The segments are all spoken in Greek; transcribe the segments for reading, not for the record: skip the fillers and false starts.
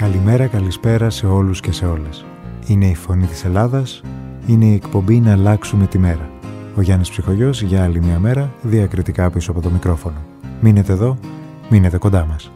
Καλημέρα, καλησπέρα σε όλους και σε όλες. Είναι η Φωνή της Ελλάδας, είναι η εκπομπή «Να αλλάξουμε τη μέρα». Ο Γιάννης Ψυχογιός για άλλη μια μέρα, διακριτικά πίσω από το μικρόφωνο. Μείνετε εδώ, μείνετε κοντά μας.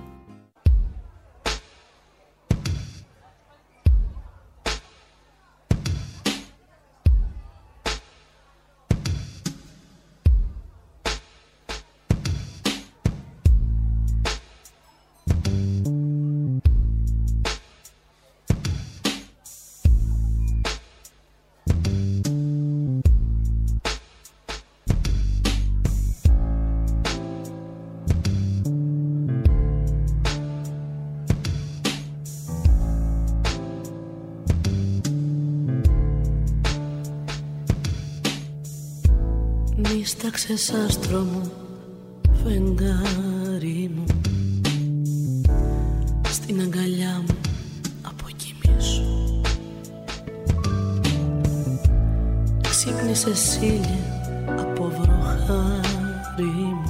Νίσταξες άστρο μου, φεγγάρι μου, στην αγκαλιά μου αποκοιμήσου. Ξύπνησες ήλια από βροχάρι μου,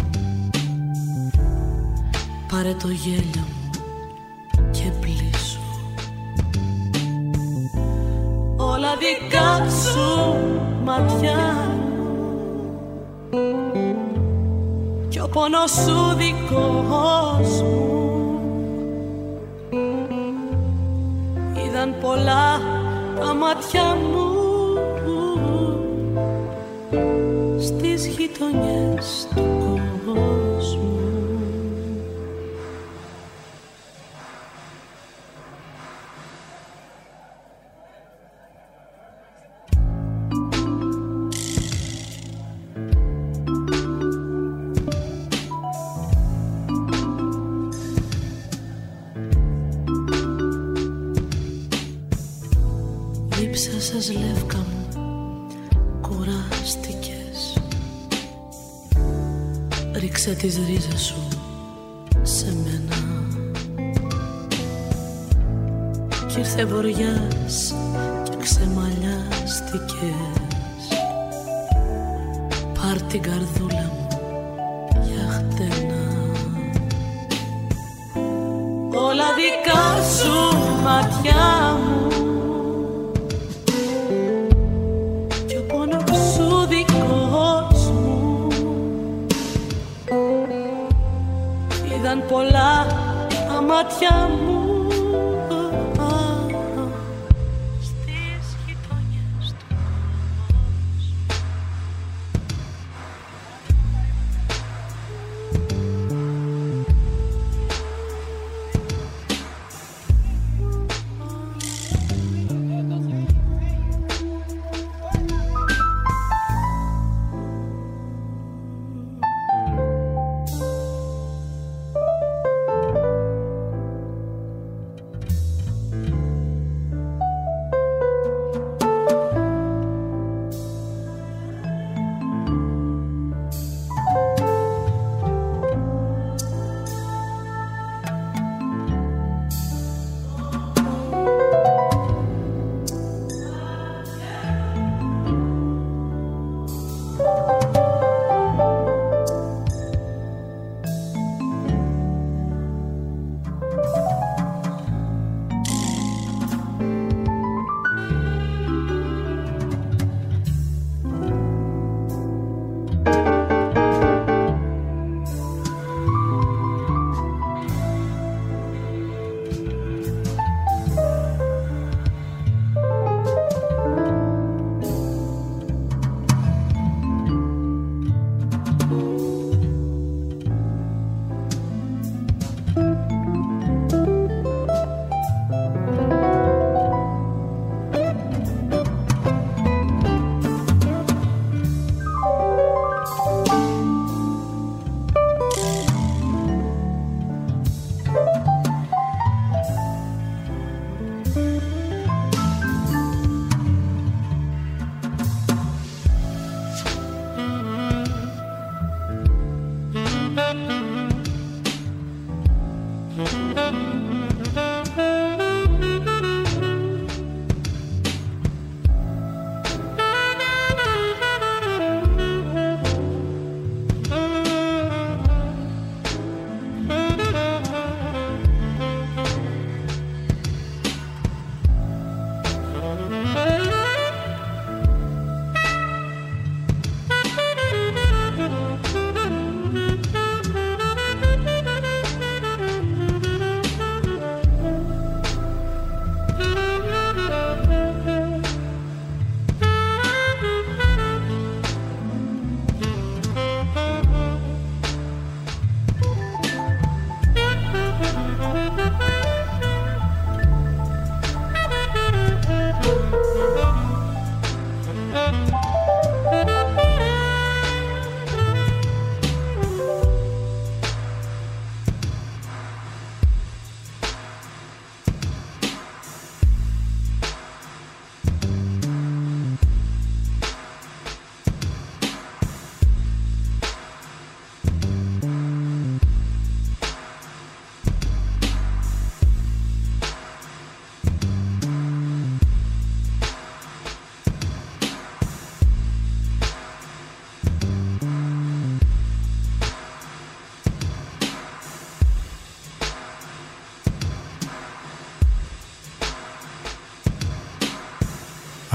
πάρε το γέλιο μου και πλήσου. Όλα δικά σου ματιά κι ο πόνος σου δικός μου. Είδαν πολλά τα μάτια μου στις γειτονιές του κόσμου. Δίψασες λεύκα μου, κουράστηκες. Ρίξε τις ρίζες σου σε μένα κι ήρθε βοριάς και ξεμαλιάστηκες. Πάρ' την καρδούλα μου για χτένα. Όλα δικά σου ματιά μου ήταν πολλά τα μάτια μου στις γειτονιές του.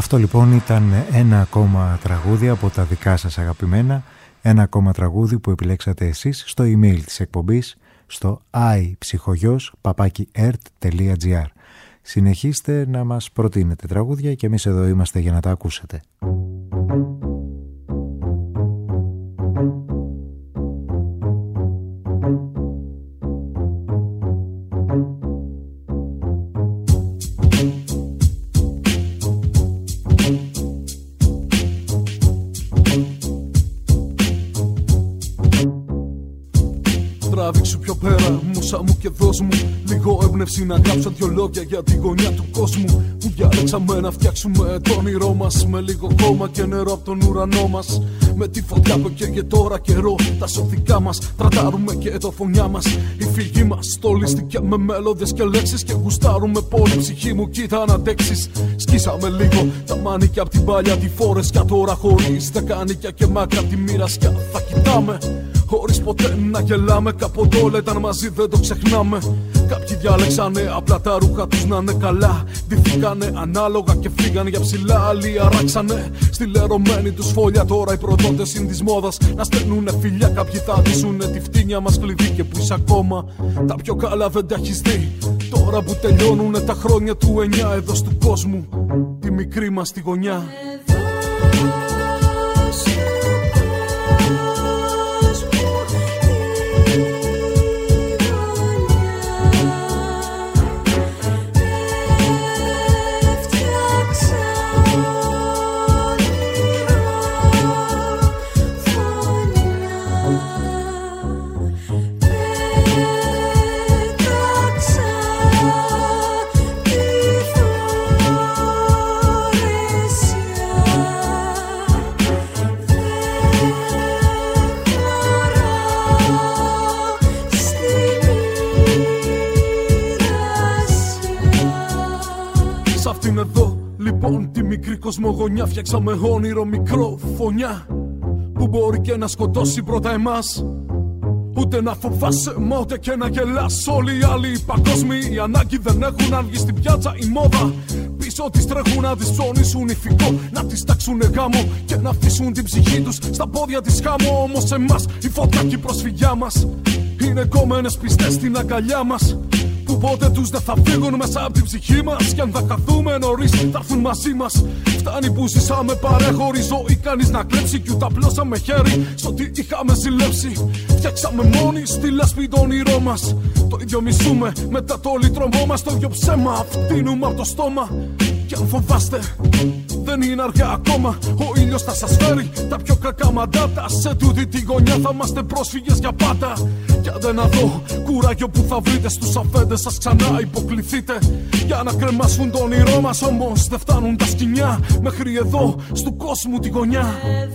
Αυτό λοιπόν ήταν ένα ακόμα τραγούδι από τα δικά σας αγαπημένα, ένα ακόμα τραγούδι που επιλέξατε εσείς στο email της εκπομπής στο iPsychogos@ert.gr. Συνεχίστε να μας προτείνετε τραγούδια και εμείς εδώ είμαστε για να τα ακούσετε. Τράβηξου πιο πέρα, μουσα μου και δώσ' μου λίγο έμπνευση να γράψω δυο λόγια για τη γωνιά του κόσμου που διάλεξαμε να φτιάξουμε το όνειρό μας με λίγο χώμα και νερό από τον ουρανό μας. Με τη φωτιά που καίγε τώρα καιρό, τα σωθικά μας τραντάρουμε και το φωνιά μας. Η φυγή μας στολίστηκε με μέλωδες και λέξεις και γουστάρουμε πολύ ψυχή μου, κοίτα να αντέξεις. Σκίσαμε λίγο τα μάνικια απ' την παλιά τη φόρεσια, τώρα χωρίς τα κάνικια και μάκρα απ' τη μοίρασια θα κοιτάμε. Χωρίς ποτέ να γελάμε, κάποτε όλα ήταν μαζί, δεν το ξεχνάμε. Κάποιοι διάλεξανε απλά τα ρούχα τους να είναι καλά. Ντυθήκανε ανάλογα και φύγανε για ψηλά. Άλλοι αράξανε στη λερωμένη τους φωλιά. Τώρα οι προδότες είναι της μόδας να στέλνουνε φιλιά. Κάποιοι θα ντύσουνε τη φτύνια μας κλειδί. Και που είσαι ακόμα τα πιο καλά δεν τα έχεις δει. Τώρα που τελειώνουνε τα χρόνια του 9 εδώ του κόσμου, τη μικρή μας τη γωνιά. Εδώ λοιπόν τη μικρή κοσμογονιά φτιάξαμε όνειρο μικρό φωνιά που μπορεί και να σκοτώσει πρώτα εμάς. Ούτε να φοβάσαι μα ούτε και να γελάς. Όλοι οι άλλοι παγκόσμιοι ανάγκη δεν έχουν αν βγει στην πιάτσα η μόδα. Πίσω τις τρέχουν να τις ψωνίσουν ηθικό, να τις τάξουνε γάμο και να αφήσουν την ψυχή τους στα πόδια της χάμω. Όμως εμάς η φωτιά και η προσφυγιά μας είναι κόμενες πιστές στην αγκαλιά μας, που ποτέ τους δεν θα φύγουν μέσα από την ψυχή μας. Κι αν θα χαθούμε νωρίς θα έρθουν μαζί μας. Φτάνει που ζήσαμε παρέχωρη ζωή, κανείς να κλέψει κι ούτε απλώσαμε χέρι σ' ό,τι είχαμε ζηλέψει. Φτιάξαμε μόνοι στη λάσπη το όνειρό μας. Το ίδιο μισούμε μετά το λιτρωμό μας. Το ίδιο ψέμα φτύνουμε από το στόμα. Κι αν φοβάστε δεν είναι αργά ακόμα. Ο ήλιος θα σας φέρει τα πιο κακά μαντάτα. Σε τούτη τη γωνιά θα είμαστε πρόσφυγες για πάντα. Κι αν δεν αδώ κουράγιο που θα βρείτε στους αφέντες σας ξανά υποκληθείτε για να κρεμάσουν το όνειρό μας. Όμως δεν φτάνουν τα σκοινιά μέχρι εδώ στου κόσμου τη γωνιά.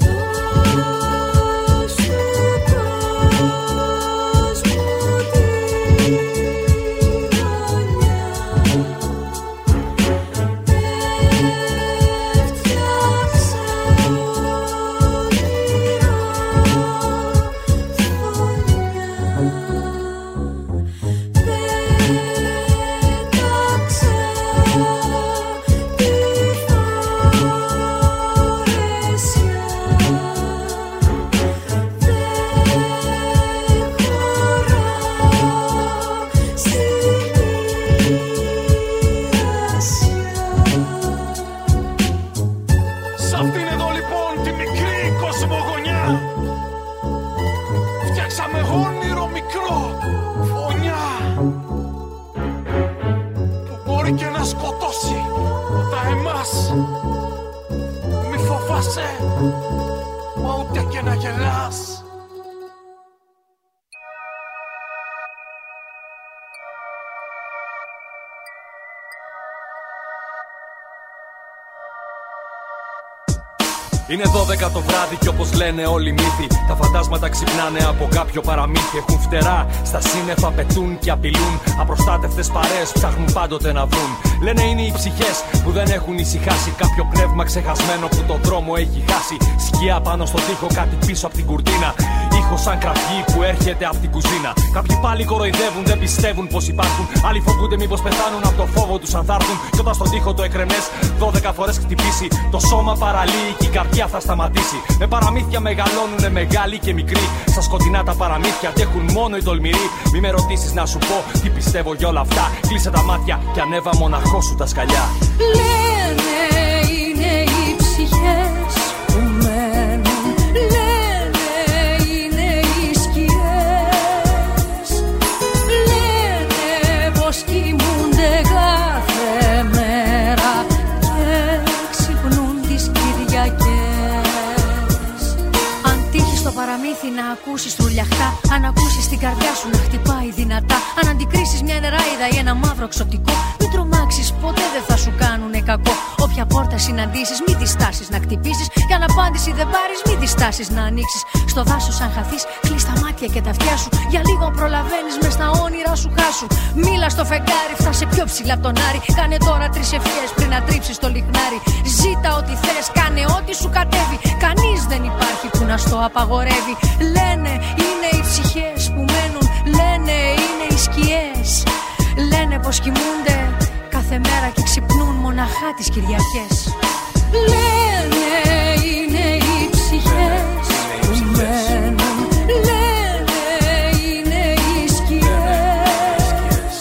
Είναι 12 το βράδυ και όπως λένε όλοι οι μύθοι, τα φαντάσματα ξυπνάνε από κάποιο παραμύθι. Έχουν φτερά, στα σύννεφα πετούν και απειλούν. Απροστάτευτες παρέες ψάχνουν πάντοτε να βρουν. Λένε είναι οι ψυχές που δεν έχουν ησυχάσει. Κάποιο πνεύμα ξεχασμένο που το δρόμο έχει χάσει. Σκιά πάνω στον τοίχο, κάτι πίσω από την κουρτίνα. ήχος σαν κραυγή που έρχεται από την κουζίνα. Κάποιοι πάλι κοροϊδεύουν, δεν πιστεύουν πως υπάρχουν. Άλλοι φοβούνται μήπως πεθάνουν από το φόβο τους αν θα έρθουν. Κι όταν στον τοίχο το εκρεμές 12 φορές χτυπήσει, το σώμα παραλύει και η καρδιά θα σταματήσει. Με παραμύθια μεγαλώνουνε μεγάλοι και μικροί. Στα σκοτεινά τα παραμύθια αντέχουν μόνο οι τολμηροί. Μη με ρωτήσεις να σου πω τι πιστεύω για όλα αυτά. Κλείσε τα μάτια και ανέβα μοναχός σου τα σκαλιά. Λένε είναι οι ψυχές που μένουν. Λένε είναι οι σκιές. Λένε πως κοιμούνται κάθε μέρα και ξυπνούν τις Κυριακές. Αν τύχει στο παραμύθι να ακούσεις τρουλιαχτά, αν ακούσεις την καρδιά σου να χτυπάει δυνατά, αν αντικρίσεις μια νεράιδα ή ένα μαύρο ξωτικό, μην τρομάξεις, ποτέ δεν θα σου κάνουνε κακό. Όποια πόρτα συναντήσεις, μην τη στάσεις να χτυπήσεις. Κι αν απάντηση δεν πάρεις, μην τη στάσεις να ανοίξεις. Στο δάσος, αν χαθείς, κλείς τα μάτια και τα αυτιά σου. Για λίγο προλαβαίνεις μες στα όνειρα σου, χάσου. Μίλα στο φεγγάρι, φτάσε πιο ψηλά από τον Άρη. Κάνε τώρα 3 ευχές πριν να τρίψεις το λιχνάρι. Ζήτα ό,τι θες, κάνε ό,τι σου κατέβει. Κανείς δεν υπάρχει που να στο απαγορεύει. Λένε είναι οι ψυχές που μένουν. Λένε είναι οι σκιές. Λένε πως κοιμούνται κάθε μέρα και ξυπνούν μοναχά τις Κυριακές. Λένε είναι οι ψυχές που μένουν. Λένε είναι οι σκιές.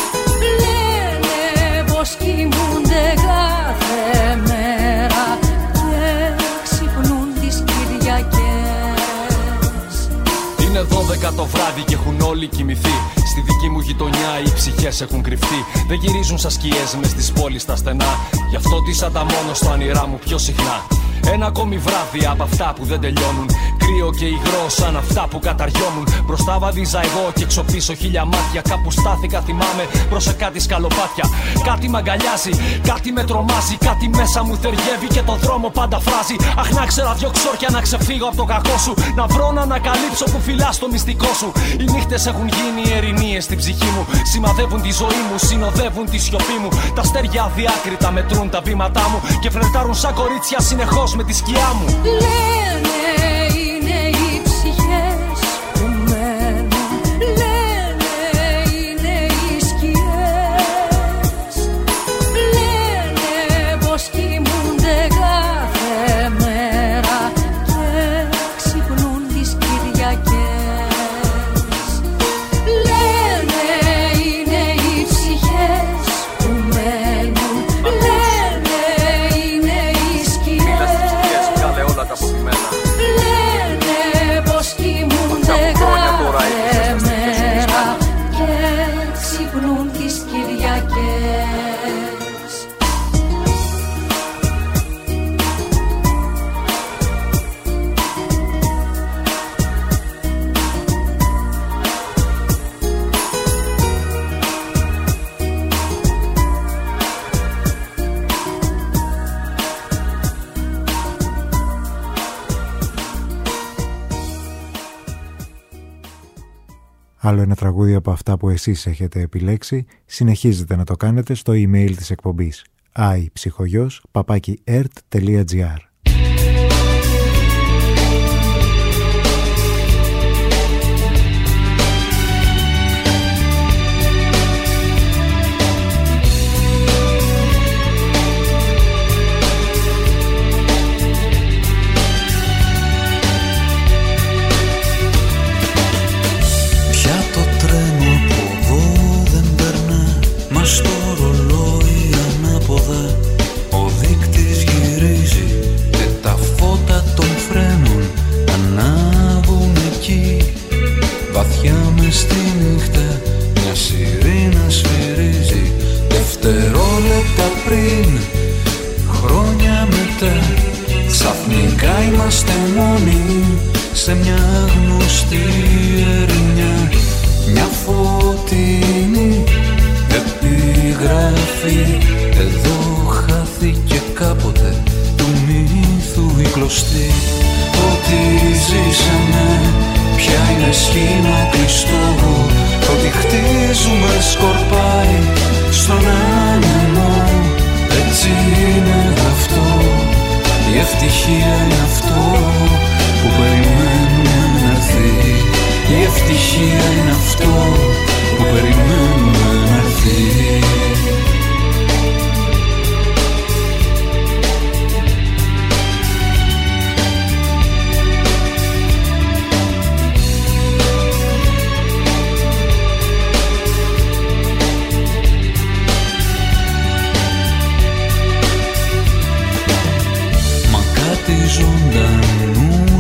Λένε πως κοιμούνται κάθε μέρα και ξυπνούν τις Κυριακές. Είναι 12 το βράδυ και έχουν όλοι κοιμηθεί. Στη δική μου γειτονιά οι ψυχές έχουν κρυφτεί. Δεν γυρίζουν σαν σκιές μες στις πόλεις τα στενά. Γι' αυτό τίσα μόνο στο όνειρά μου πιο συχνά. Ένα ακόμη βράδυ από αυτά που δεν τελειώνουν. Κρύο και υγρό σαν αυτά που καταριώνουν. Μπροστά βαδίζα εγώ και έξω πίσω 1000 μάτια. Κάπου στάθηκα, θυμάμαι, προς κάτι σκαλοπάτια. Κάτι μ' αγκαλιάζει, κάτι με τρομάζει. Κάτι μέσα μου θεργεύει και το δρόμο πάντα φράζει. Αχ, να ξέρα 2 ξόρκια να ξεφύγω από το κακό σου. Να βρω να ανακαλύψω που φυλάς το μυστικό σου. Οι νύχτες έχουν γίνει ερηνίες στην ψυχή μου. Σημαδεύουν τη ζωή μου, συνοδεύουν τη σιωπή μου. Τα αστέρια αδιάκριτα μετρούν τα βήματά μου και φλερτάρουν σαν κορίτσια συνεχώς με τη σκιά μου. Λένε είναι οι ψυχές που μένουν. Λένε είναι οι σκιές. Λένε πως κοιμούνται κάθε μέρα και ξυπνούν τις Κυριακές. Λένε είναι οι ψυχές που μένουν. Λένε είναι οι σκιές. Λένε πως κοιμούνται κάθε μέρα και ξυπνούν τις Κυριακές. Άλλο ένα τραγούδι από αυτά που εσείς έχετε επιλέξει, συνεχίζετε να το κάνετε στο email της εκπομπής aiψυχογιos@ert.gr. Στο ρολόι ανάποδα ο δείκτης γυρίζει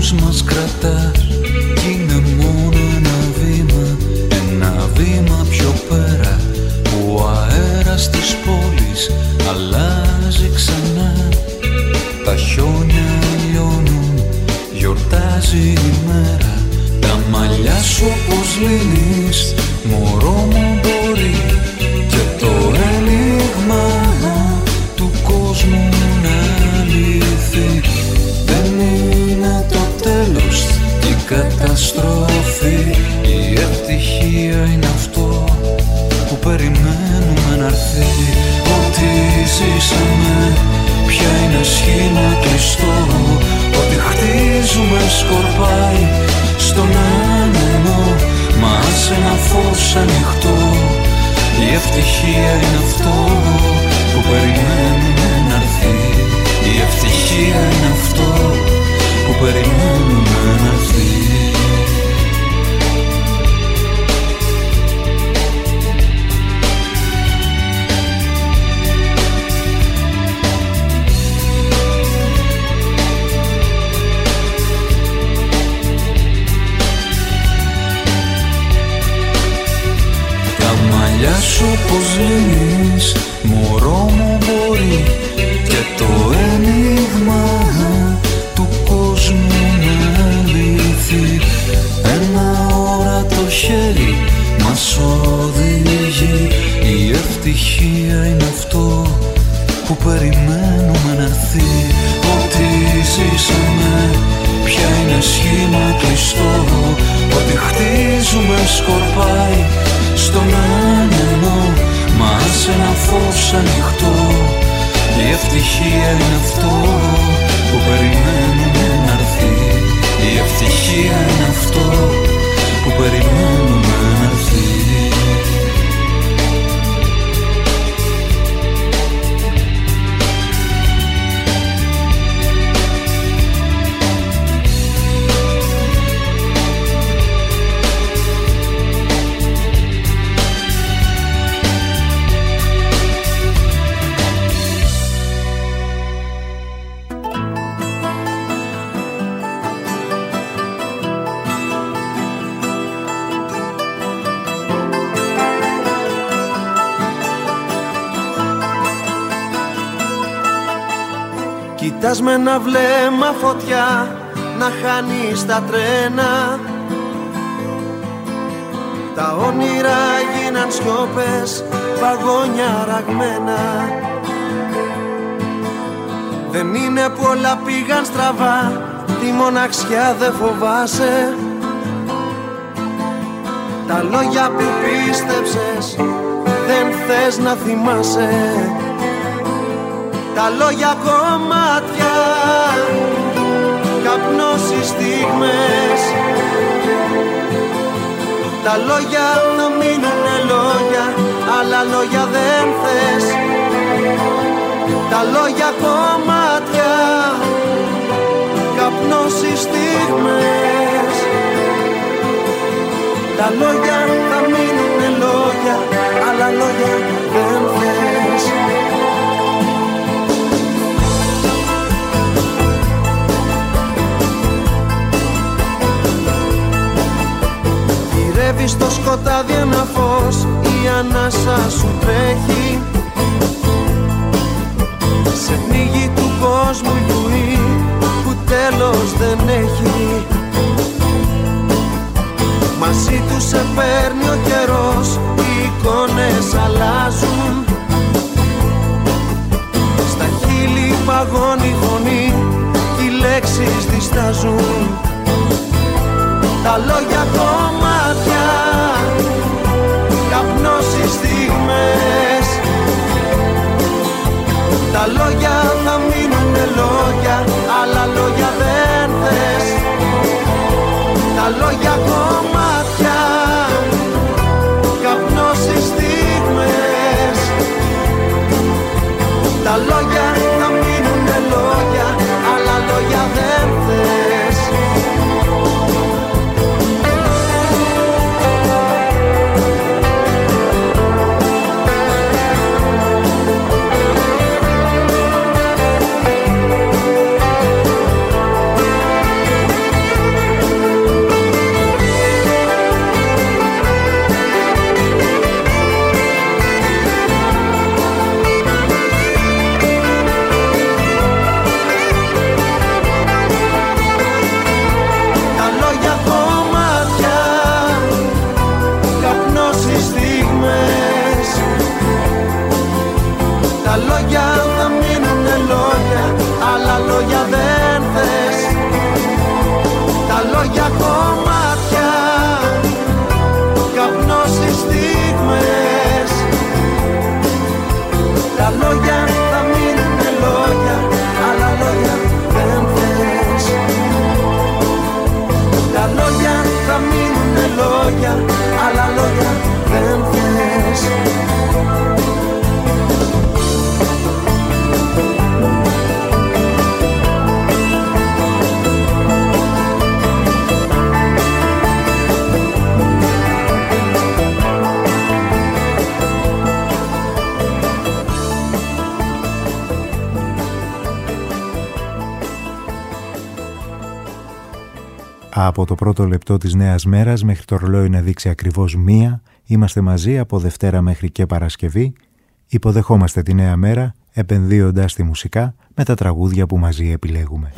πώς μας κρατάς κι είναι μόνο ένα βήμα πιο πέρα που ο αέρας της πόλης αλλάζει ξανά. Τα χιόνια λιώνουν, γιορτάζει η μέρα. Τα μαλλιά σου όπως λύνεις, μωρό μου μπορεί. Και το ένιγμα του κόσμου να λυθεί. Δεν είναι το τέλος και η καταστροφή. Η ευτυχία είναι αυτό που περιμένουμε να έρθει. Ό,τι ζήσαμε πια είναι σχήμα κλειστό. Ό,τι χτίζουμε σκορπάει στον άνεμο. Μα σε ένα φως ανοιχτό. Η ευτυχία είναι αυτό που περιμένουμε να έρθει. Η ευτυχία είναι αυτό που περιμένουμε να έρθει. Σου πως λύνεις, μωρό μου μπορεί. Και το ένιγμα του κόσμου να λυθεί. Ένα όρατο χέρι μας οδηγεί. Η ευτυχία είναι αυτό που περιμένουμε να έρθει. Ό,τι ζήσαμε πια είναι σχήμα κλειστό. Ό,τι χτίζουμε σκορπάει στον άνεμο. Μα σε ένα φως ανοιχτό. Η ευτυχία είναι αυτό που περιμένουμε να έρθει. Η ευτυχία είναι αυτό που περιμένουμε να έρθει. Κοιτάς με ένα βλέμμα φωτιά να χάνεις τα τρένα. Τα όνειρα γίναν σιώπες, βαγόνια ραγμένα. Δεν είναι που όλα πήγαν στραβά, τη μοναξιά δεν φοβάσαι. Τα λόγια που πίστεψες δεν θες να θυμάσαι. Τα λόγια κομμάτια, καπνώσεις στιγμές. Τα λόγια θα μείνουνε λόγια, άλλα λόγια δεν θες. Τα λόγια κομμάτια, καπνώσεις στιγμές. Τα λόγια θα μείνουνε λόγια, άλλα λόγια δεν θες. Γυρεύεις στο σκοτάδι ένα φως, η ανάσα σου τρέχει. Σε πνίγει του κόσμου η βουή που τέλος δεν έχει. Μαζί του σε παίρνει ο καιρός, οι εικόνες αλλάζουν. Στα χείλη παγώνει η φωνή, οι λέξεις διστάζουν. Τα λόγια κομμάτια, καπνώσεις στιγμές. Τα λόγια θα μείνουνε λόγια, άλλα λόγια δεν θες. Τα λόγια κομμάτια, καπνώσεις στιγμές. Τα λόγια θα μείνουνε λόγια, άλλα λόγια δεν θες. λόγια θα μείνουνε λόγια, άλλα λόγια δεν θες. Τα λόγια κομμάτια, καπνός οι στιγμές. Τα λόγια θα μείνουνε λόγια, άλλα λόγια δεν θες. Τα λόγια θα μείνουνε λόγια, άλλα λόγια δεν θες. Από το πρώτο λεπτό της νέας μέρας μέχρι το ρολόι να δείξει ακριβώς 1, είμαστε μαζί από Δευτέρα μέχρι και Παρασκευή. Υποδεχόμαστε τη νέα μέρα επενδύοντας τη μουσικά με τα τραγούδια που μαζί επιλέγουμε.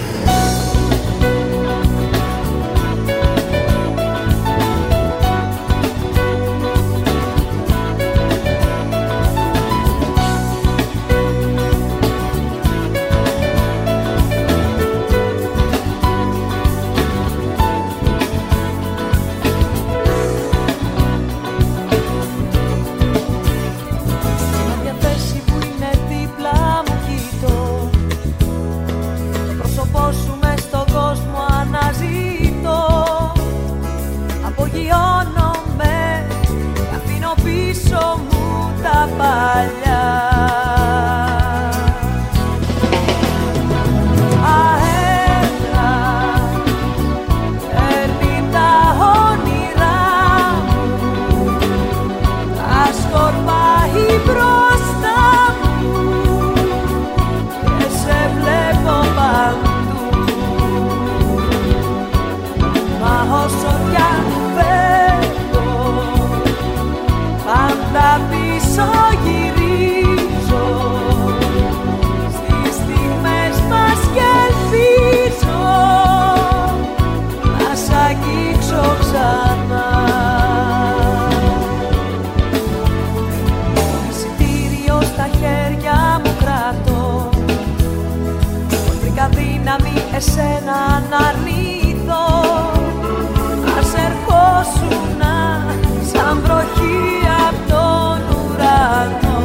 Εσένα να αρνηθώ, ας ερχόσουνα σαν βροχή απ' τον ουρανό.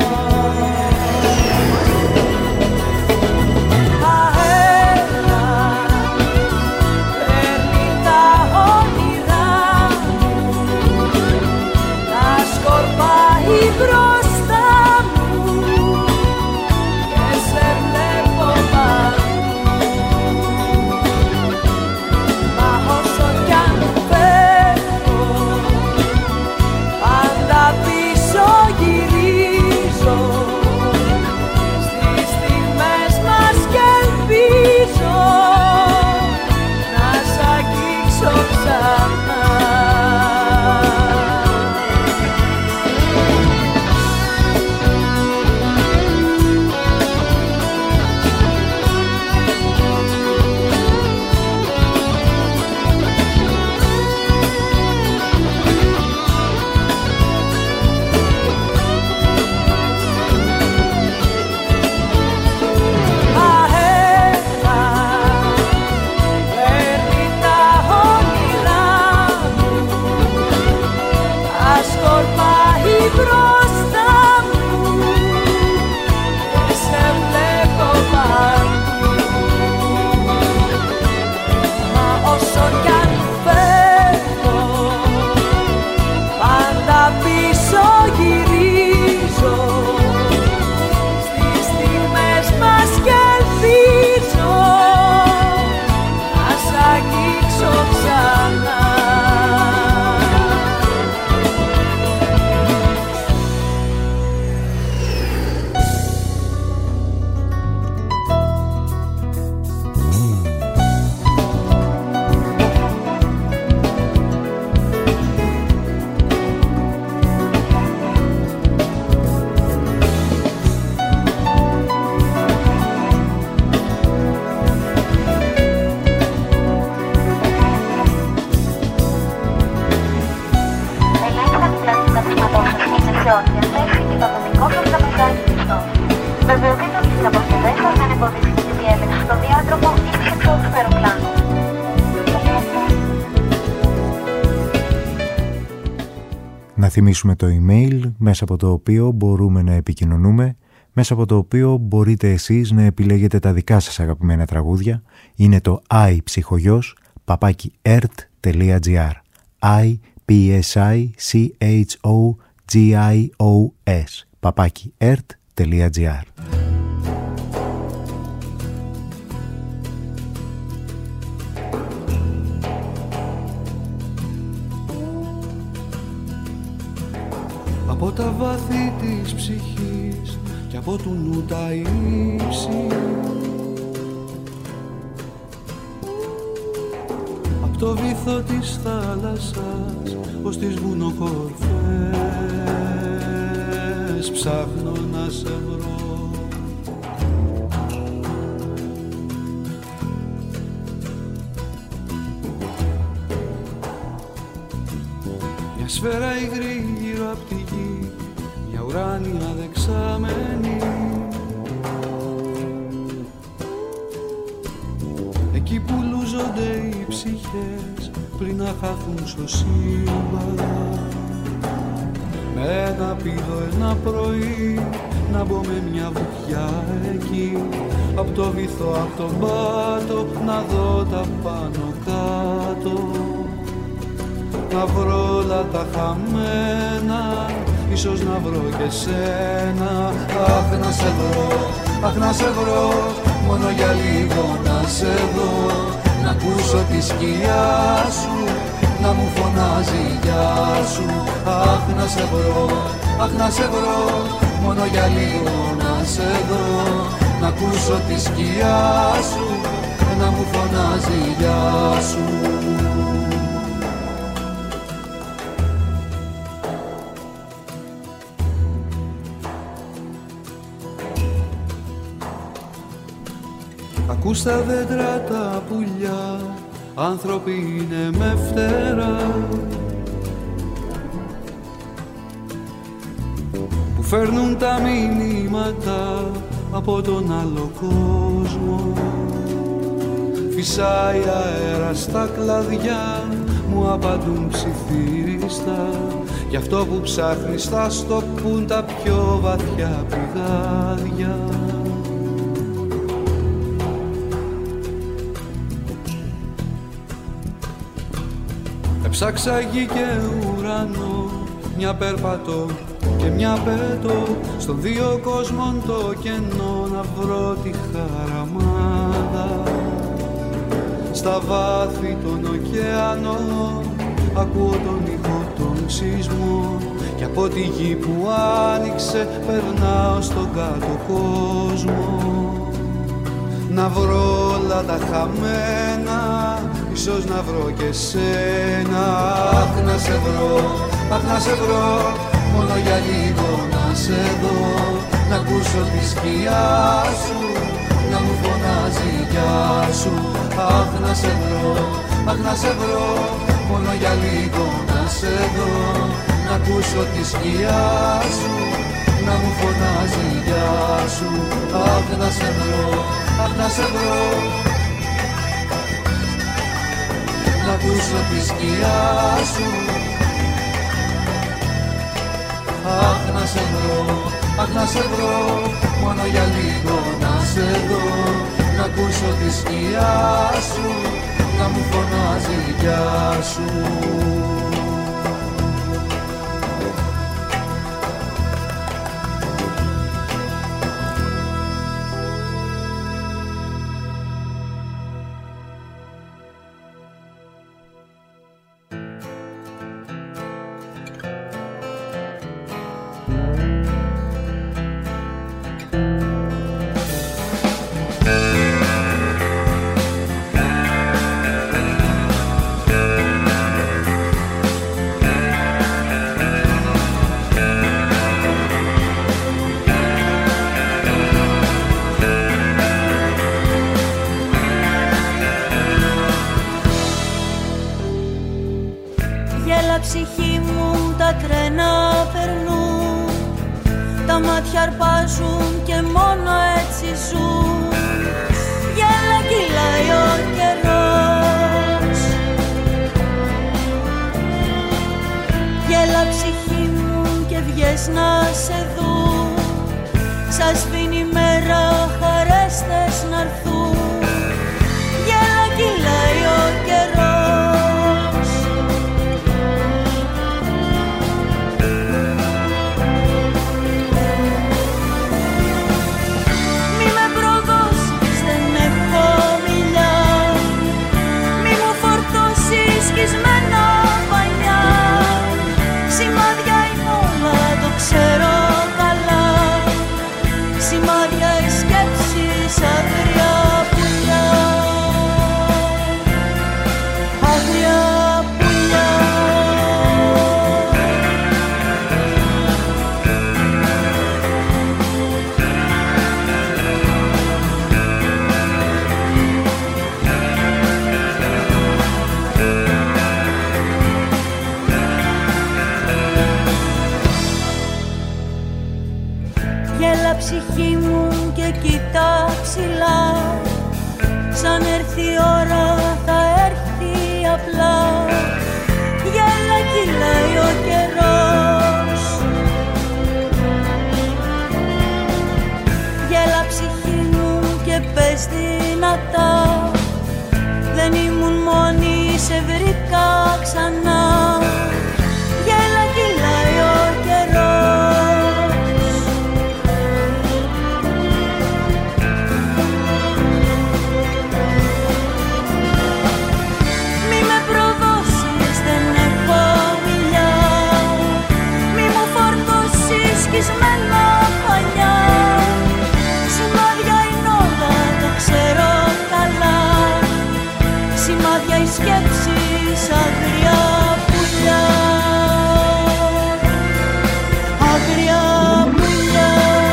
Αέρα παίρνει τα όνειρά μου, τα σκορπάει μπροστά μου και σε βλέπω παντού. Βεβαιωθείτε ότι στις αποσκευές σας δεν εμποδίζετε τη διέλευση στο διάδρομο ή της εξόδου του αεροπλάνου. Να θυμίσουμε το email μέσα από το οποίο μπορούμε να επικοινωνούμε, μέσα από το οποίο μπορείτε εσείς να επιλέγετε τα δικά σας αγαπημένα τραγούδια. Είναι το ipsychogos@ert.gr ipsychogos@ert.gr. Από τα βάθη της ψυχής και από του νου τα ύψη, απ' το βυθό της θάλασσας ως τις βουνοκορφές ψάχνω να σε βρω. Μια σφαίρα υγρή γύρω απ' τη γη, μια ουράνια δεξάμενη, εκεί που λούζονται οι ψυχές πριν να χαθούν στο σύμπαν. Με ένα πήδο ένα πρωί να μπω με μια βουτιά εκεί, απ' το βυθό, απ' τον πάτο να δω τα πάνω κάτω, να βρω όλα τα χαμένα, ίσως να βρω και σένα. Αχ να σε βρω, αχ να σε βρω, μόνο για λίγο να σε δω, να ακούσω τη σκιά σου, να μου φωνάζει γεια σου. Αχ να σε βρω, αχ να σε βρω, μόνο για λίγο να σε δω, να ακούσω τη σκιά σου, να μου φωνάζει γεια σου. Ακούς τα δέντρα τα πουλιά, άνθρωποι είναι με φτερά, που φέρνουν τα μηνύματα από τον άλλο κόσμο. Φυσάει αέρα στα κλαδιά, μου απαντούν ψιθύριστα, γι' αυτό που ψάχνεις θα στο πουν τα πιο βαθιά πηγάδια. Ψάξα γη και ουρανό, μια περπατώ και μια πέτω, στον δύο κόσμων το κενό να βρω τη χαραμάδα. Στα βάθη των ωκεανών ακούω τον ήχο των σεισμών, και από τη γη που άνοιξε περνάω στον κάτω κόσμο. Να βρω όλα τα χαμένα, ίσως να βρω και σένα. Αχ να σε βρω, αχ να σε βρω, μόνο για λίγο να σε δω, να ακούσω τη σκιά σου, να μου φωνάζει γεια σου. Αχ να σε βρω, αχ να σε βρω, μόνο για λίγο να σε δω, να ακούσω τη σκιά σου, να μου φωνάζει γεια σου. Αχ να σε βρω, αχ να σε βρω, να ακούσω τη σκιά σου. Αχ να σε βρω, αχ να σε βρω, μόνο για λίγο να σε δω, να ακούσω τη σκιά σου, να μου φωνάζει γεια σου. θες να σε δουν. Σας σβήνει η μέρα, χαρές θες να'ρθούν. Γέλα κυλάει ο καιρός. Μη με προδώσεις, δεν έχω μιλιά. Μη μου φορτώσεις σκισμένα πανιά. Σημάδια είναι όλα, το ξέρω καλά. Σημάδια οι σκέψεις, άγρια πουλιά. Άγρια πουλιά. Γέλα ψυχή μου και κοίτα ψηλά. Σαν έρθει η ώρα θα έρθει απλά. Γέλα κυλάει ο καιρός. Γέλα ψυχή μου και πες δυνατά. Δεν ήμουν μόνη, σε βρήκα ξανά. Γέλα κυλάει ο καιρός. Σκισμένα πανιά. Σημάδια είναι όλα, το ξέρω καλά. Σημάδια οι σκέψεις, άγρια πουλιά. Άγρια πουλιά.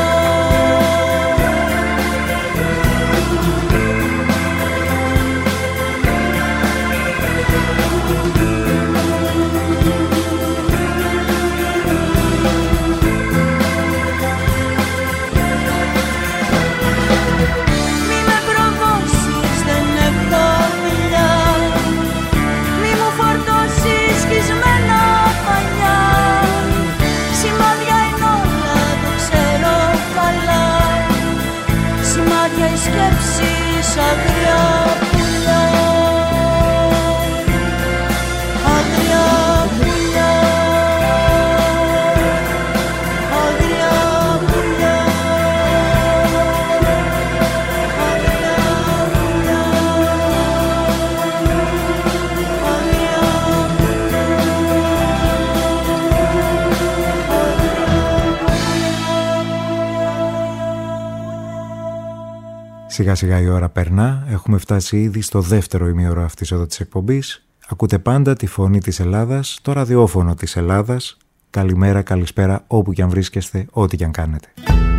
Σκέψεις, άγρια πουλιά. Άγρια πουλιά. Άγρια πουλιά. Σιγά σιγά η ώρα περνά, έχουμε φτάσει ήδη στο δεύτερο ημίωρο αυτής εδώ της εκπομπής. Ακούτε πάντα τη φωνή της Ελλάδας, το ραδιόφωνο της Ελλάδας. Καλημέρα, καλησπέρα, όπου κι αν βρίσκεστε, ό,τι κι αν κάνετε.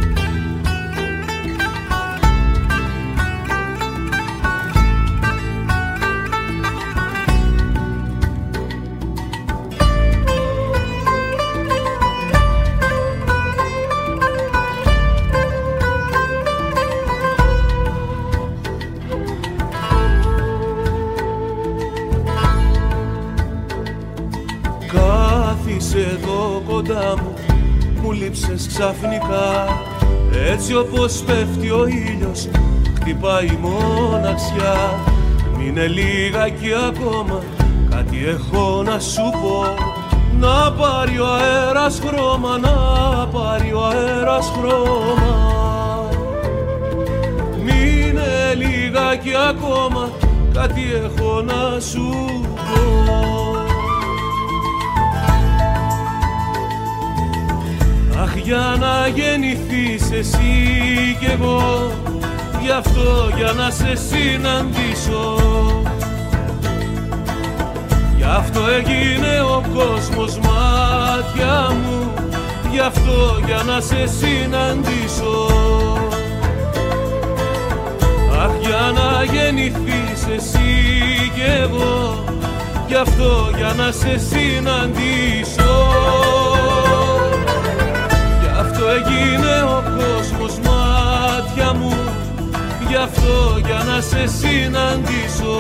Εδώ κοντά μου, μου λείψες ξαφνικά. Έτσι όπως πέφτει ο ήλιος, χτυπάει η μοναξιά. Μείνε λίγακι ακόμα, κάτι έχω να σου πω. Να πάρει ο αέρας χρώμα, να πάρει ο αέρας χρώμα. Μείνε λίγακι ακόμα, κάτι έχω να σου πω. Αχ, για να γεννηθείς εσύ κι εγώ, γι' αυτό για να σε συναντήσω. Γι' αυτό έγινε ο κόσμος μάτια μου, γι' αυτό για να σε συναντήσω. Αχ, για να γεννηθείς εσύ κι εγώ, γι' αυτό για να σε συναντήσω. Γι' αυτό έγινε ο κόσμος μάτια μου, γι' αυτό για να σε συναντήσω.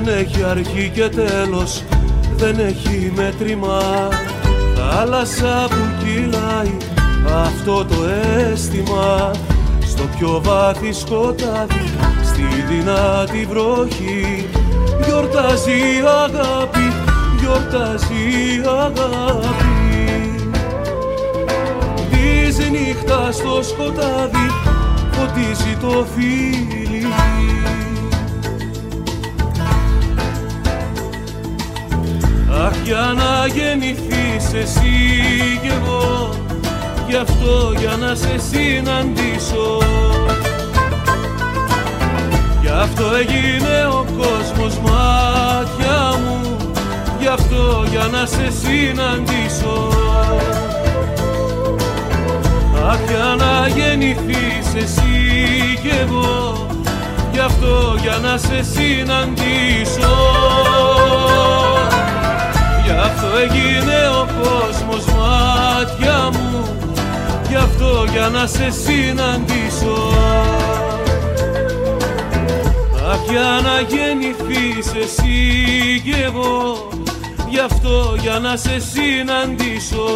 έχει αρχή και τέλος, δεν έχει μέτρημα. Θάλασσα που κυλάει αυτό το αίσθημα, στο πιο βάθη σκοτάδι, στη δυνατή βροχή. Γιορτάζει η αγάπη, γιορτάζει η αγάπη. Της νύχτας στο σκοτάδι φωτίζει το φίλι. Αχ, για να γεννηθείς εσύ κι εγώ, γι' αυτό για να σε συναντήσω. Γι' αυτό έγινε ο κόσμος μάτια μου, γι' αυτό για να σε συναντήσω. Αχ, για να γεννηθείς εσύ κι εγώ, γι' αυτό για να σε συναντήσω. Γι' αυτό έγινε ο κόσμος μάτια μου, γι' αυτό για να σε συναντήσω. Αχ, για να γεννηθείς εσύ κι εγώ, γι' αυτό για να σε συναντήσω.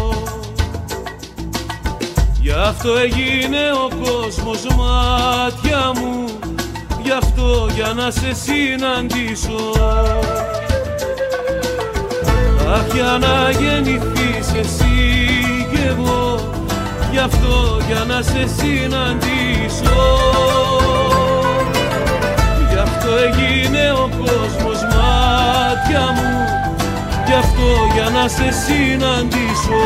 Γι' αυτό έγινε ο κόσμος μάτια μου, γι' αυτό για να σε συναντήσω. Αχ, για να γεννηθείς εσύ κι εγώ, γι' αυτό για να σε συναντήσω. Γι' αυτό έγινε ο κόσμος μάτια μου, γι' αυτό για να σε συναντήσω.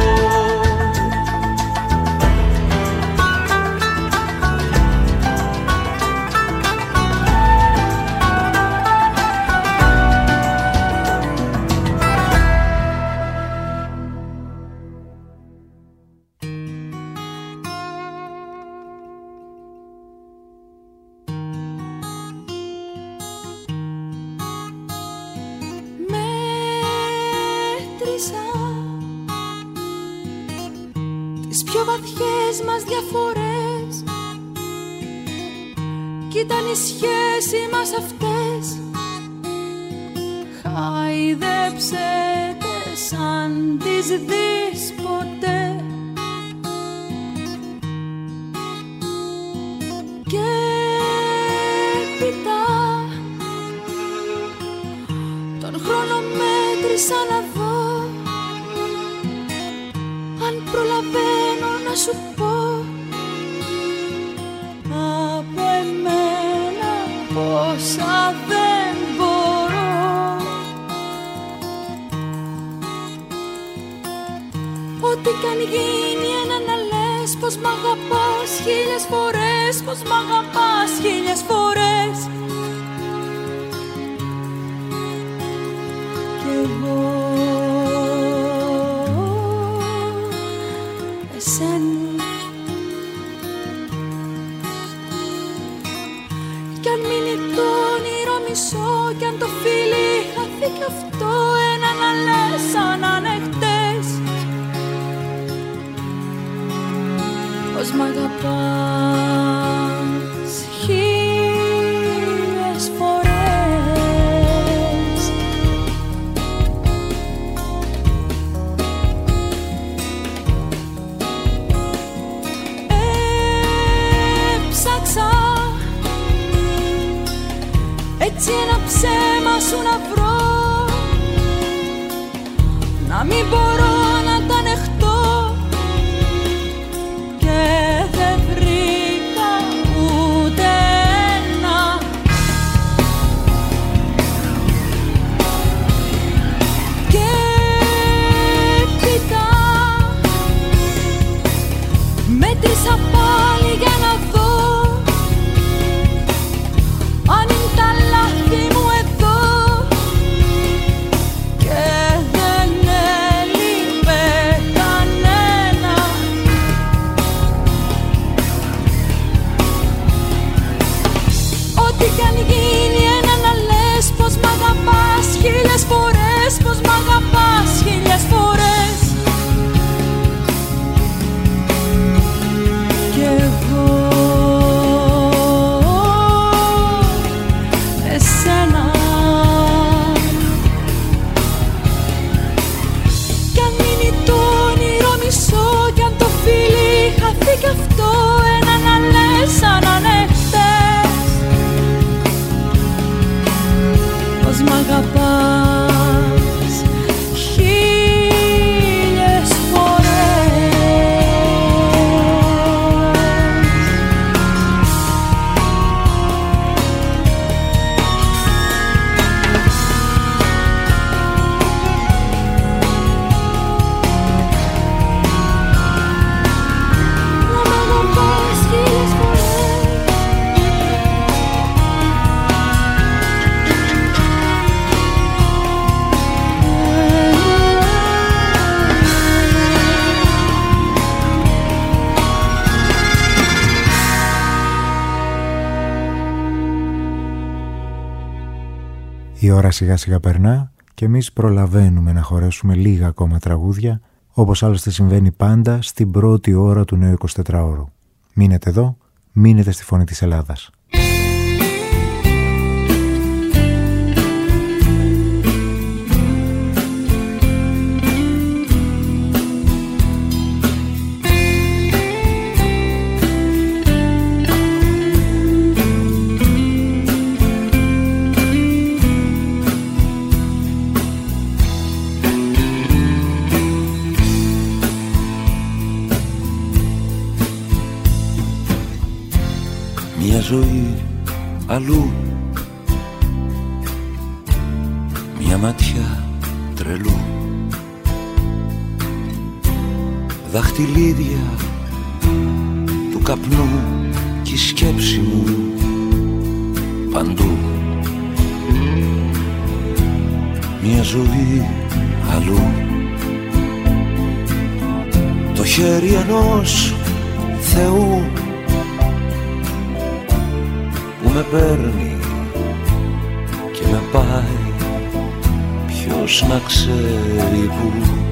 Ήταν οι σχέσεις μας αυτές, χάιδεψε τες αν τις δεις ποτέ. Και έπειτα τον χρόνο μέτρησα να δω αν προλαβαίνω να σου πω από εμένα πόσα δεν μπορώ. Ό,τι κι αν γίνει ένα να λες πως μ' αγαπάς χίλιες φορές, πως μ' αγαπάς χίλιες φορές. Κι εγώ εσένα. Κι αν μείνει το όνειρο μισό, κι αν το φίλι χαθεί κι αυτό, ένα να λες σαν ανεχτές πως μ' αγαπάς χίλιες φορές. Έψαξα έτσι ένα ψέμα σου να βρω, να μην μπορώ να τα ανεχτώ, και δεν βρήκα ούτε ένα. Και έπειτα μέτρησα πάλι για να δω αν είναι τα λάθη μου εδώ, και δεν έλειπε αγαπάς χίλιες φορές. Η ώρα σιγά σιγά περνά και εμείς προλαβαίνουμε να χωρέσουμε λίγα ακόμα τραγούδια, όπως άλλωστε συμβαίνει πάντα στην πρώτη ώρα του νέου 24ωρου. Μείνετε εδώ, μείνετε στη Φωνή της Ελλάδας. Μια ζωή αλλού, μια ματιά τρελού, δαχτυλίδια του καπνού κι η σκέψη μου παντού. Μια ζωή αλλού, το χέρι ενός Θεού που με παίρνει και με πάει, ποιος να ξέρει που.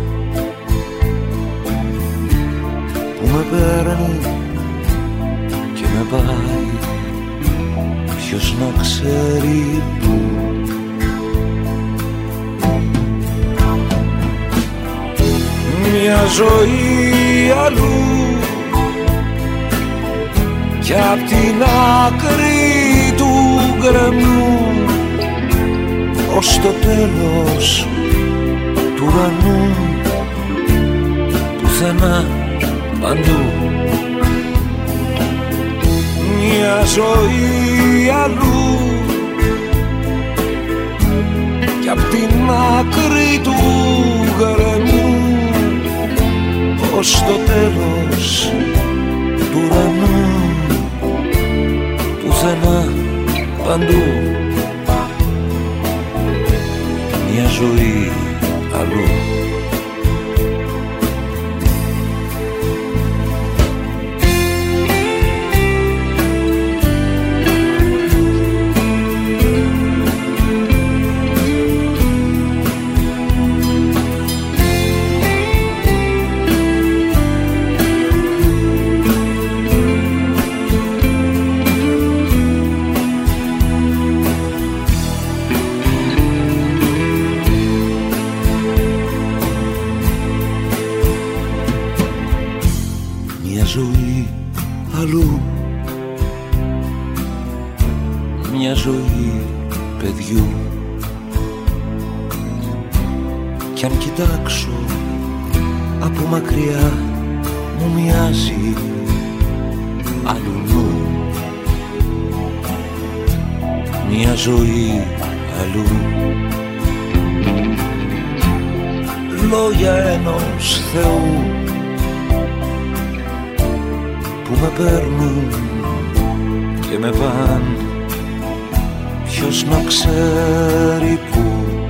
Που με παίρνει και με πάει, ποιος να ξέρει που. Μια ζωή αλλού κι απ' την άκρη του γκρεμού ως το τέλος του ουρανού, πουθενά παντού. Μια ζωή αλλού κι απ' την άκρη του γκρεμού ως το τέλος του ουρανού, πουθενά παντού. Μια ζωή αλλού. Μια ζωή παιδιού κι αν κοιτάξω από μακριά μου μοιάζει αλλού. Μια ζωή αλλού, λόγια ενός Θεού που με παίρνουν και με παν, ποιος να ξέρει που.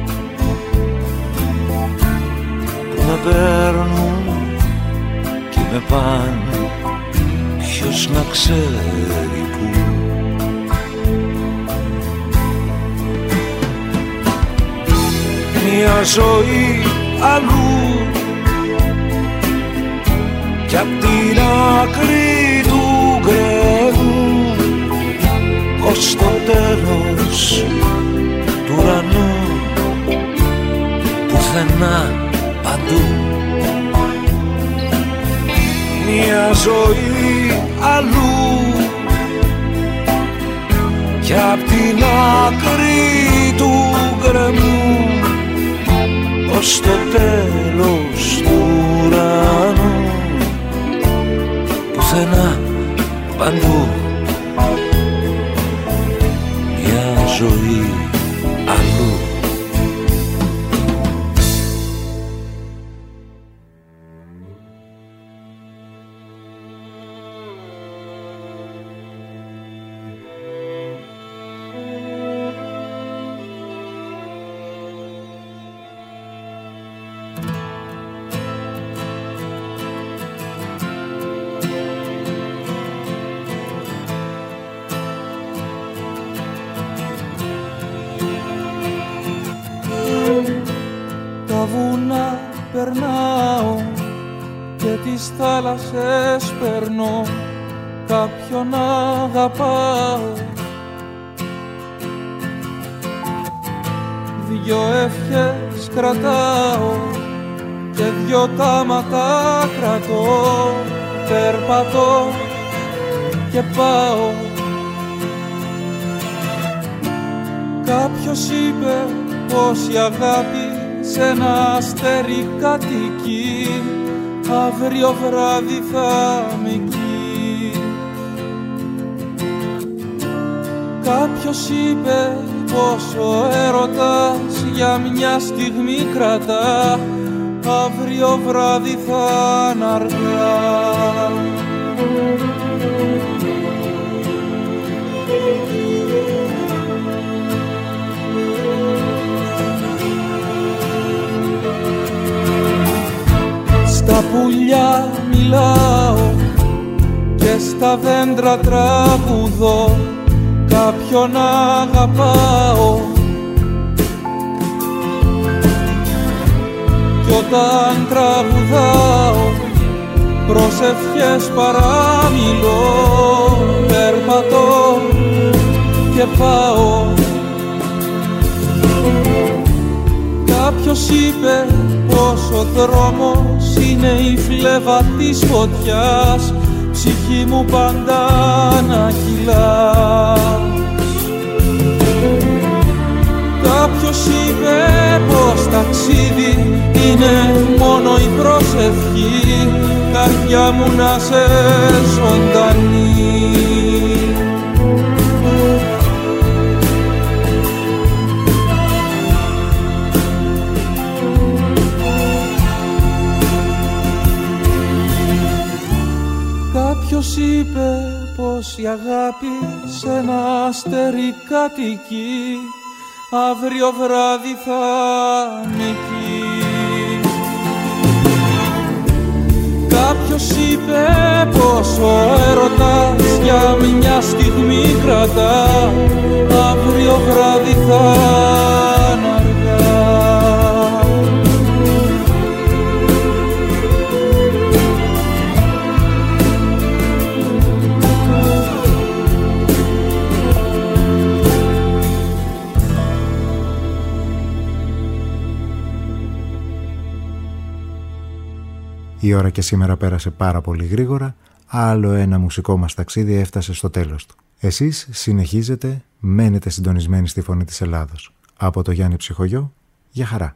Που με παίρνουν και με παν, ποιος να ξέρει που. Μια ζωή αλλού κι απ' την άκρη του γκρεμού ως το τέλος του ουρανού, πουθενά παντού. Μια ζωή αλλού κι απ' την άκρη του του γκρεμού ως το τέλος του ουρανού. Πουθενά, παντού μια ζωή αλλού. Θάλασσες περνώ, κάποιον αγαπάω. Δυο ευχές κρατάω και δυο κάματα κρατώ. Περπατώ και πάω. Κάποιος είπε πως η αγάπη σε ένα αστέρι κατοικεί. Αύριο βράδυ θα είμαι εκεί. Κάποιος είπε πως ο έρωτας για μια στιγμή κρατά. Αύριο βράδυ θα είναι αργά. Στα πουλιά μιλάω και στα δέντρα τραγουδώ. Κάποιον αγαπάω κι όταν τραγουδάω προσευχές παραμιλώ. Περπατώ και πάω. Κάποιος είπε πως ο δρόμος είναι η φλέβα της φωτιάς. Ψυχή μου πάντα να κυλάς. Κάποιος είπε πως ταξίδι είναι μόνο η προσευχή. Καρδιά μου να σε ζωντανή. Κάποιος είπε πως η αγάπη σε ένα αστέρι κατοικεί. Αύριο βράδυ θα είμαι εκεί. Κάποιος είπε πως ο έρωτας για μια στιγμή κρατά. Αύριο βράδυ θα είναι αργά. Η ώρα και σήμερα πέρασε πάρα πολύ γρήγορα. Άλλο ένα μουσικό μας ταξίδι έφτασε στο τέλος του. Εσείς συνεχίζετε, μένετε συντονισμένοι στη Φωνή της Ελλάδος. Από το Γιάννη Ψυχογειό, για χαρά.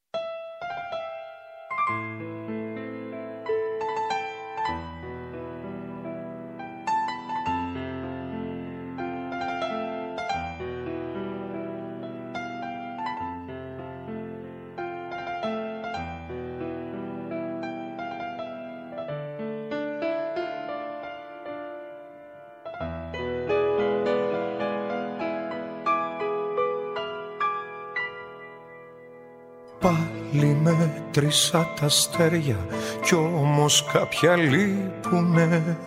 Πάλι μέτρησα τα αστέρια κι όμως κάποια λείπουνε.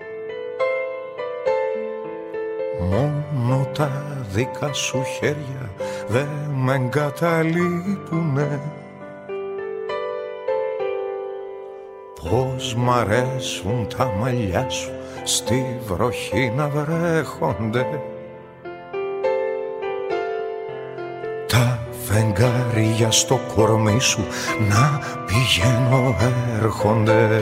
Μόνο τα δικά σου χέρια δεν με εγκαταλείπουνε. Πώς μ' αρέσουν τα μαλλιά σου στη βροχή να βρέχονται. Τα φεγγάρια στο κορμί σου να πηγαίνω έρχονται.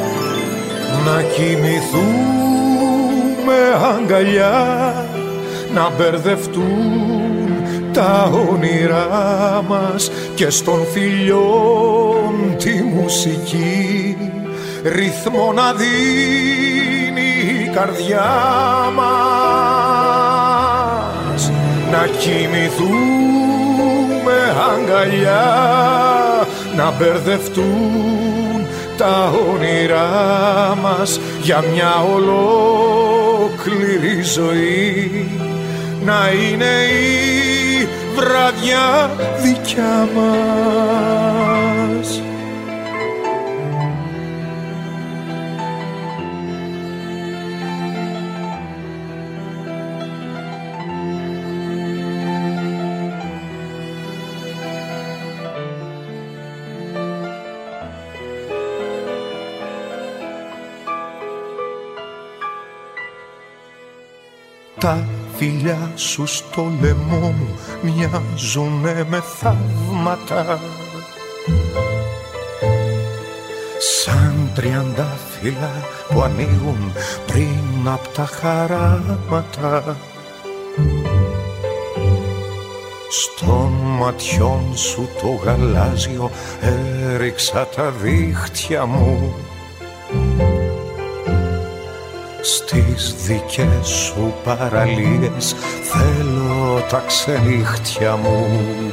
Να κοιμηθούμε αγκαλιά να μπερδευτούν τα όνειρά μας και στον φιλιών τη μουσική ρυθμό να δίνει η καρδιά μας, να κοιμηθούμε αγκαλιά, να μπερδευτούν τα όνειρά μας για μια ολόκληρη ζωή, να είναι η βραδιά δικιά μας. Τα φιλιά σου στο λαιμό μου μοιάζουνε με θαύματα, σαν τριαντάφυλλα που ανοίγουν πριν απ' τα χαράματα. Στον ματιών σου το γαλάζιο έριξα τα δίχτυα μου, στις δικές σου παραλίες θέλω τα ξενύχτια μου,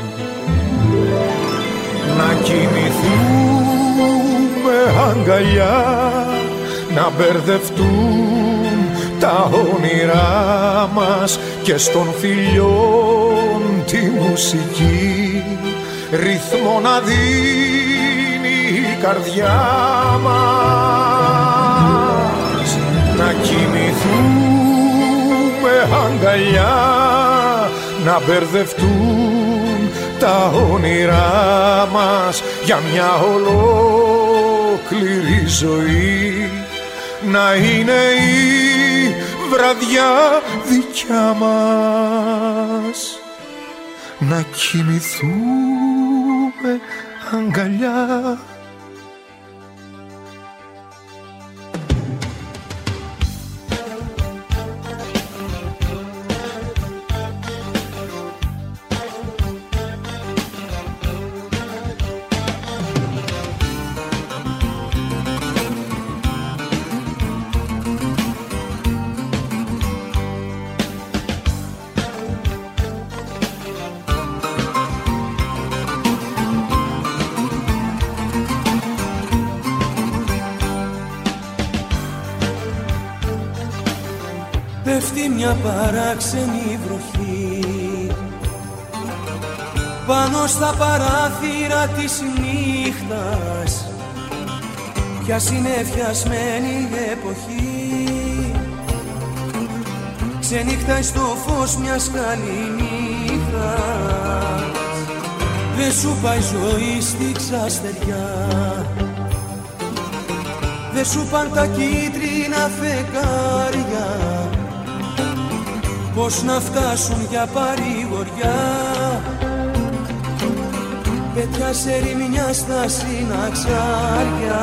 να κοιμηθούμε αγκαλιά, να μπερδευτούν τα όνειρά μας και στον φιλιών τη μουσική ρυθμό να δίνει η καρδιά μας, να κοιμηθούμε αγκαλιά, να μπερδευτούν τα όνειρά μας για μια ολόκληρη ζωή, να είναι η βραδιά δικιά μας, να κοιμηθούμε αγκαλιά. Πέφτει μια παράξενη βροχή πάνω στα παράθυρα της νύχτας, πια συνεφιασμένη εποχή, ξενύχταει στο φως μιας καληνύχτας. Δεν σου πάει ζωή στη ξαστεριά, δεν σου παν τα κίτρινα φεγγάρια, πώς να φτάσουν για παρηγοριά, πέτια σε ρημιά στα συναξάρια.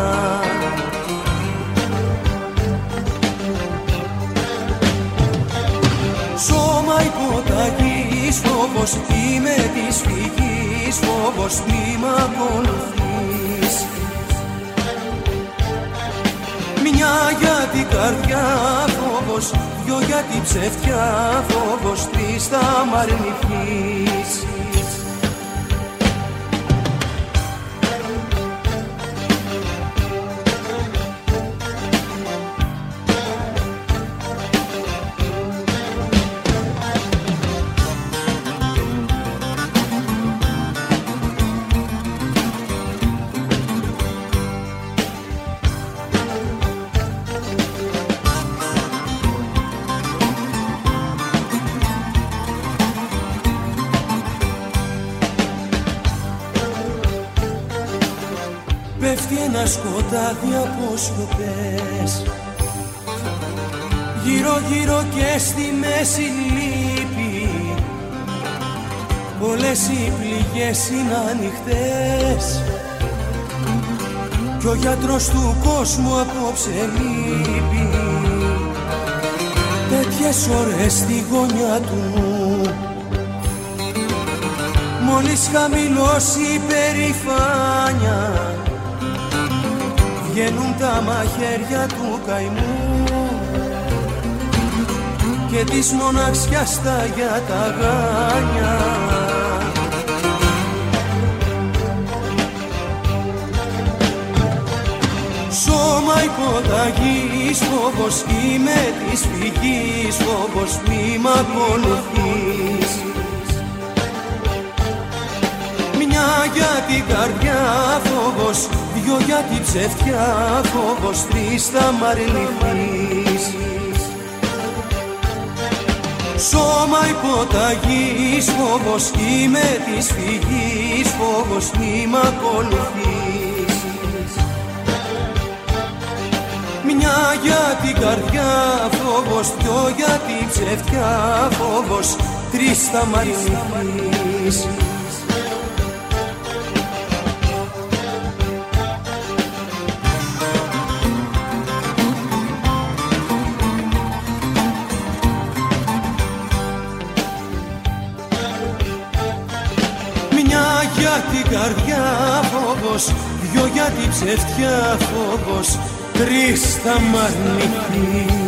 Σώμα υποταγής, φόβος είμαι της φυγής, φόβος μη μ' ακολουθείς. Μια για την καρδιά φόβος, δυο για την ψευτιά φόβος, τρεις θα μ' αρνηθείς. Πέφτει ένα σκοτάδι από σιωπές, γύρω γύρω και στη μέση λύπη, όλες οι πληγές είναι ανοιχτές κι ο γιατρός του κόσμου απόψε λείπει. τέτοιες ώρες στη γωνιά του νου. Μόλις χαμηλώσει η περηφάνια, βγαίνουν τα μαχαίρια του καημού και της μοναξιάς τα για τα γάνια. Σώμα υποταγής φόβος, είμαι της φυγής φόβος, μη μ' ακολουθείς. Μια για την καρδιά φόβος, δυο για την ψευτιά φόβος, τρεις θα μ' αρνηθείς. Σώμα υποταγής φόβος, είμαι της φυγής φόβος, μη μ' ακολουθείς. Μια για την καρδιά φόβος, δυο για την ψευτιά φόβος, τρεις θα μ' αρνηθείς. Για την καρδιά φόβος, δυο για την ψευτιά φόβος, τρεις θα μ' αρνηθείς.